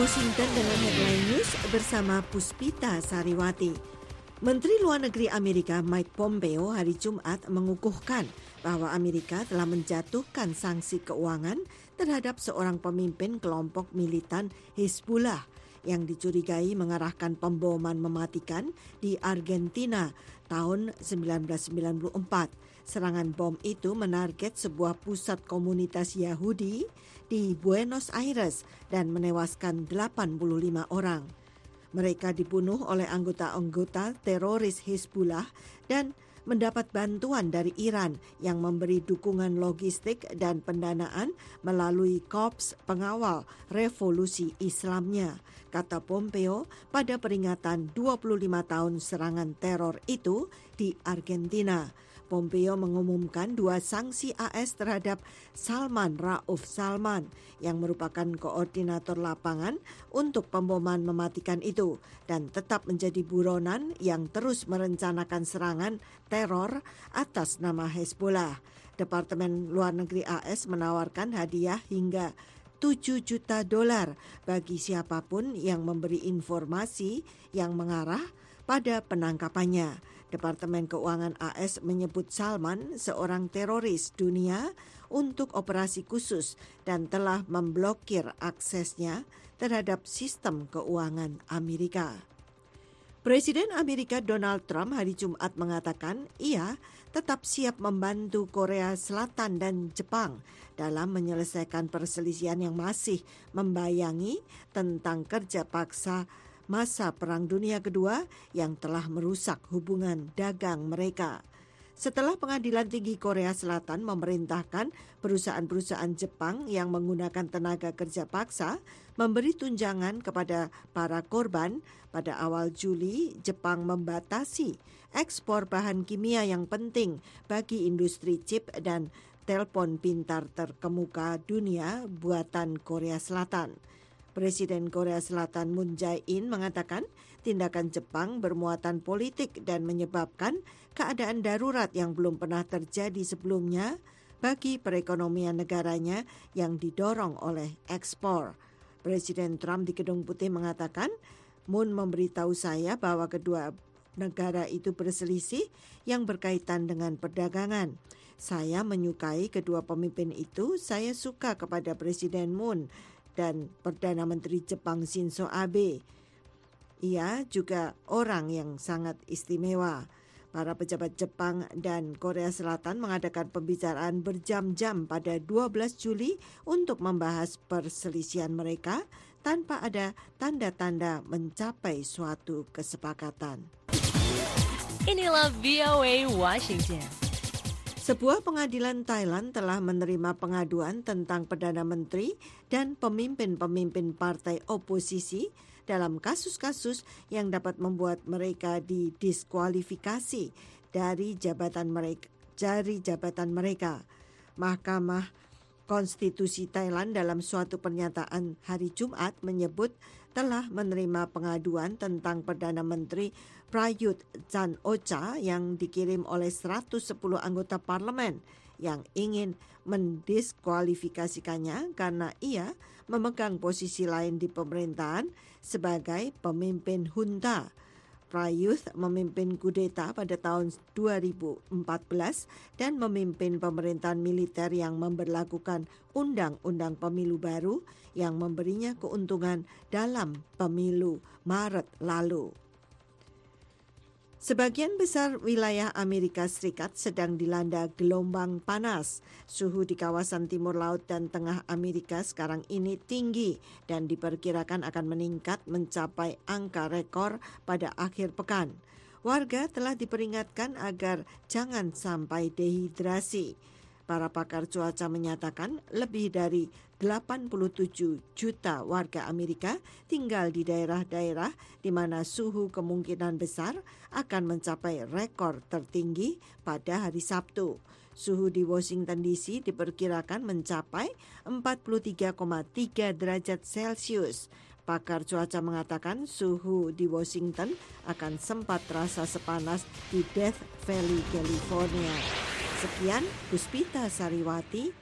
Washington dengan headline news bersama Puspita Sariwati. Menteri Luar Negeri Amerika Mike Pompeo hari Jumat mengukuhkan bahwa Amerika telah menjatuhkan sanksi keuangan terhadap seorang pemimpin kelompok militan Hezbollah yang dicurigai mengarahkan pemboman mematikan di Argentina tahun 1994. Serangan bom itu menarget sebuah pusat komunitas Yahudi di Buenos Aires dan menewaskan 85 orang. Mereka dibunuh oleh anggota-anggota teroris Hezbollah dan mendapat bantuan dari Iran yang memberi dukungan logistik dan pendanaan melalui Korps Pengawal Revolusi Islamnya, kata Pompeo pada peringatan 25 tahun serangan teror itu di Argentina. Pompeo mengumumkan 2 sanksi AS terhadap Salman Rauf Salman yang merupakan koordinator lapangan untuk pemboman mematikan itu dan tetap menjadi buronan yang terus merencanakan serangan teror atas nama Hezbollah. Departemen Luar Negeri AS menawarkan hadiah hingga $7 juta bagi siapapun yang memberi informasi yang mengarah pada penangkapannya. Departemen Keuangan AS menyebut Salman seorang teroris dunia untuk operasi khusus dan telah memblokir aksesnya terhadap sistem keuangan Amerika. Presiden Amerika Donald Trump hari Jumat mengatakan ia tetap siap membantu Korea Selatan dan Jepang dalam menyelesaikan perselisihan yang masih membayangi tentang kerja paksa masa Perang Dunia Kedua yang telah merusak hubungan dagang mereka. Setelah Pengadilan Tinggi Korea Selatan memerintahkan perusahaan-perusahaan Jepang yang menggunakan tenaga kerja paksa memberi tunjangan kepada para korban, pada awal Juli Jepang membatasi ekspor bahan kimia yang penting bagi industri chip dan telepon pintar terkemuka dunia buatan Korea Selatan. Presiden Korea Selatan Moon Jae-in mengatakan tindakan Jepang bermuatan politik dan menyebabkan keadaan darurat yang belum pernah terjadi sebelumnya bagi perekonomian negaranya yang didorong oleh ekspor. Presiden Trump di Gedung Putih mengatakan, Moon memberitahu saya bahwa kedua negara itu berselisih yang berkaitan dengan perdagangan. Saya menyukai kedua pemimpin itu, saya suka kepada Presiden Moon dan Perdana Menteri Jepang Shinzo Abe. Ia juga orang yang sangat istimewa. Para pejabat Jepang dan Korea Selatan mengadakan pembicaraan berjam-jam pada 12 Juli untuk membahas perselisihan mereka tanpa ada tanda-tanda mencapai suatu kesepakatan. Inilah VOA Washington. Sebuah pengadilan Thailand telah menerima pengaduan tentang Perdana Menteri dan pemimpin-pemimpin partai oposisi dalam kasus-kasus yang dapat membuat mereka didiskualifikasi dari jabatan mereka. Mahkamah Konstitusi Thailand dalam suatu pernyataan hari Jumat menyebut telah menerima pengaduan tentang Perdana Menteri Prayut Chan-o-cha yang dikirim oleh 110 anggota parlemen yang ingin mendiskualifikasikannya karena ia memegang posisi lain di pemerintahan sebagai pemimpin junta. Prayut memimpin kudeta pada tahun 2014 dan memimpin pemerintahan militer yang memberlakukan undang-undang pemilu baru yang memberinya keuntungan dalam pemilu Maret lalu. Sebagian besar wilayah Amerika Serikat sedang dilanda gelombang panas. Suhu di kawasan timur laut dan tengah Amerika sekarang ini tinggi dan diperkirakan akan meningkat mencapai angka rekor pada akhir pekan. Warga telah diperingatkan agar jangan sampai dehidrasi. Para pakar cuaca menyatakan lebih dari 87 juta warga Amerika tinggal di daerah-daerah di mana suhu kemungkinan besar akan mencapai rekor tertinggi pada hari Sabtu. Suhu di Washington DC diperkirakan mencapai 43,3 derajat Celcius. Pakar cuaca mengatakan suhu di Washington akan sempat terasa sepanas di Death Valley, California. Sekian, Puspita Sariwati,